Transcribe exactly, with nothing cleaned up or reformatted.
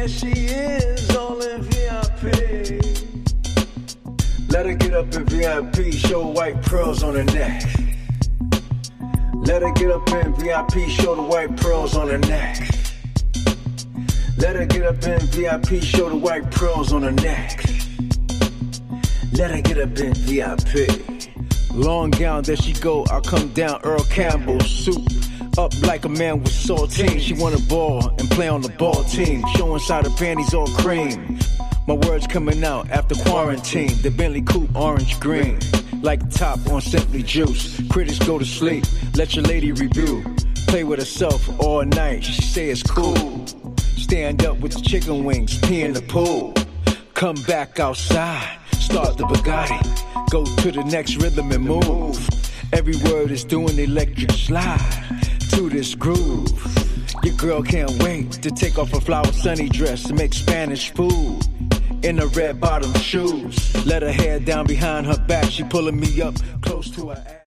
there she is, all in V I P. Let her get up in V I P, show white pearls on her neck. Let her get up in V I P, show the white pearls on her neck. Let her get up in V I P, show the white pearls on her neck. Let her get up in V I P. Long gown, there she go, I'll come down, Earl Campbell soup. Up like a man with saltine. She wanna ball and play on the ball team. Show inside her panties all cream. My words coming out after quarantine. The Bentley Coupe orange green. Like top on Simply Juice. Critics go to sleep, let your lady review. Play with herself all night, she say it's cool. Stand up with the chicken wings, pee in the pool. Come back outside, start the Bugatti. Go to the next rhythm and move. Every word is doing electric slide to this groove. Your girl can't wait to take off her flower sunny dress and make Spanish food in her red bottom shoes. Let her hair down behind her back, she pulling me up close to her ass.